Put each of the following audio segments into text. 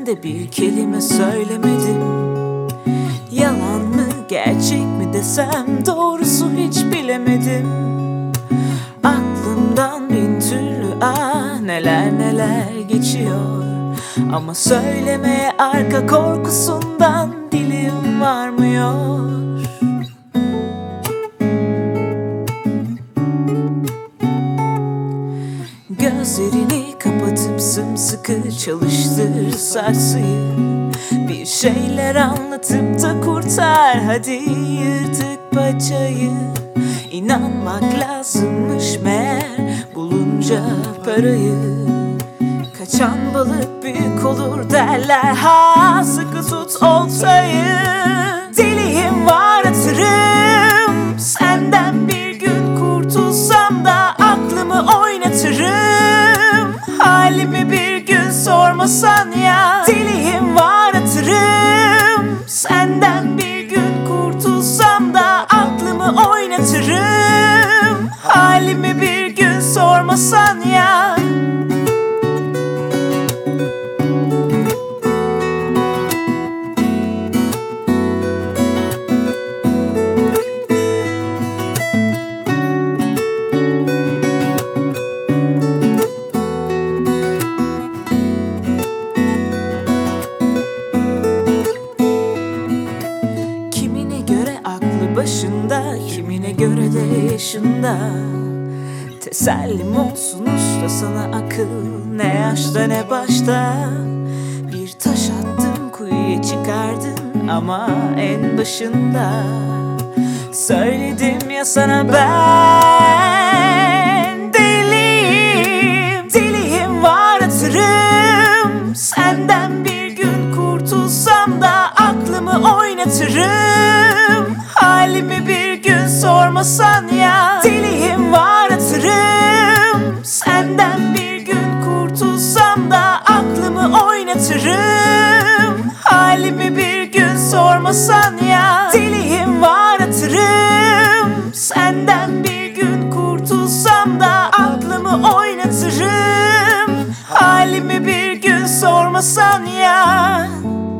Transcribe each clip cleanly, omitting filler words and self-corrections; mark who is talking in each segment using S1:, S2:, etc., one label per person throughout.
S1: de bir kelime söylemedim. Yalan mı gerçek mi desem, doğrusu hiç bilemedim. Aklımdan bin türlü neler neler geçiyor, ama söylemeye arka korkusundan dilim varmıyor. Gözlerini kapatıp sımsıkı çalıştır sarsıyı. Bir şeyler anlatıp da kurtar hadi yırtık paçayı. İnanmak lazımmış meğer bulunca parayı. Kaçan balık büyük olur derler, ha sıkı tut oltayı. Dileğim var hatırım, senden bir gün kurtulsam da aklımı oynatırım. Halimi bir gün sormasan ya. Dileğim var hatırım, senden bir gün kurtulsam da aklımı oynatırım. Halimi bir gün sormasan ya. Başında, kimine göre de yaşında. Tesellim olsun usta sana akıl, ne yaşta ne başta. Bir taş attım kuyuya çıkardın ama en başında. Söyledim ya sana ben deliyim. Dileğim var hatırım, senden bir gün kurtulsam da aklımı oynatırım. Halimi bir gün sormasan ya. Dileğim var hatırım, senden bir gün kurtulsam da aklımı oynatırım. Halimi bir gün sormasan ya. Dileğim var hatırım, senden bir gün kurtulsam da aklımı oynatırım. Halimi bir gün sormasan ya.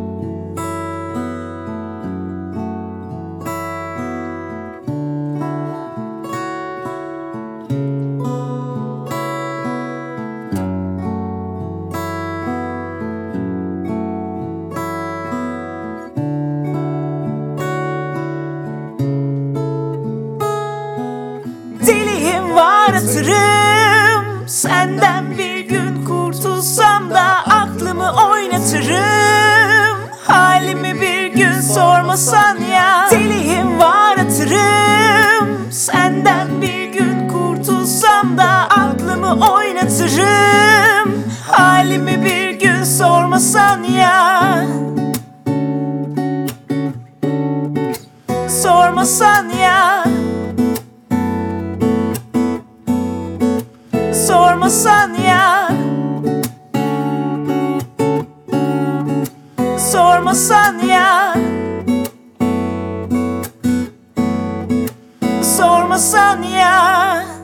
S1: Dileğim var hatırım, senden bir gün kurtulsam da aklımı oynatırım. Halimi bir gün sormasan ya. Dileğim var hatırım, senden bir gün kurtulsam da aklımı oynatırım. Halimi bir gün sormasan ya. Sormasan ya. Sormasan ya. Sormasan ya. Sormasan ya.